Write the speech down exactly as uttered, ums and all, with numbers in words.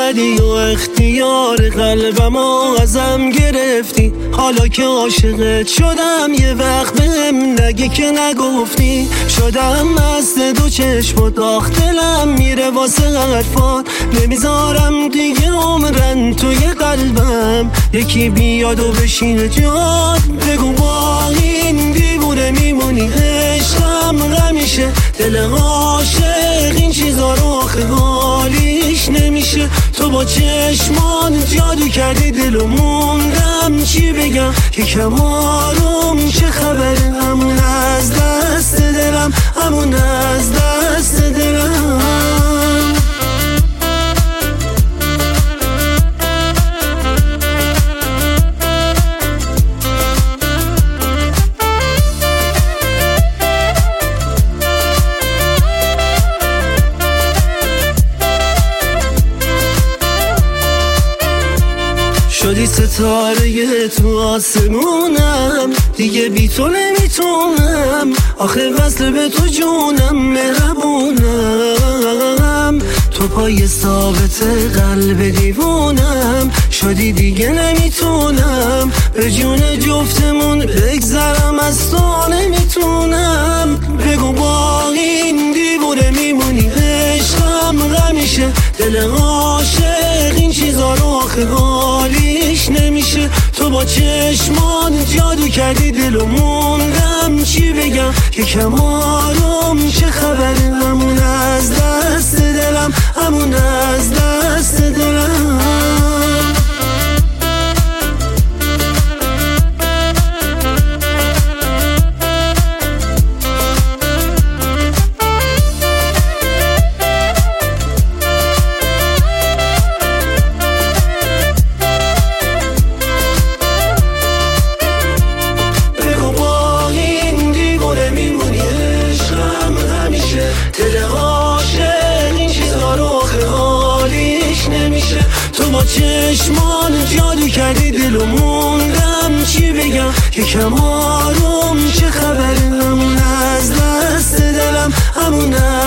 اومدی و اختیار قلبمو ازم گرفتی. حالا که عاشقت شدم یه وقت بهم نگی که نگفتی. شدم مست دو چشم و داغ دلم میره واسه حرفات. نمیذارم دیگه عمرن توی قلبم یکی بیاد و بشینه جات. بگو با این دیوونه میمونی عشقم همیشه. دل عاشق این چیزا رو آخه حالیش نمیشه. تو با چشمان جادو کردی دلو موندم چی بگم. یکم آروم چه خبره همون از دست دلم همون از دست دلم. شدی ستاره تو آسمونم دیگه بی تو نمیتونم. آخه وصل به تو جونم مهربونم. تو پای ثابت قلب دیوونم شدی دیگه نمیتونم. به جون جفتمون بگذرم از تو نمیتونم. بگو با این دیوونه میمونی عشقم همیشه. دل عاشق این چیزا رو آخه حالیش نمیشه. تو با چشمان جادو کردی دلو موندم چی بگم. یکم آروم چه خبره همون از دست دلم همون از دست دلم. تو با چشمان جادو کردی دلو موندم چی بگم. یکم آروم چه خبره همون از دست دلم همون از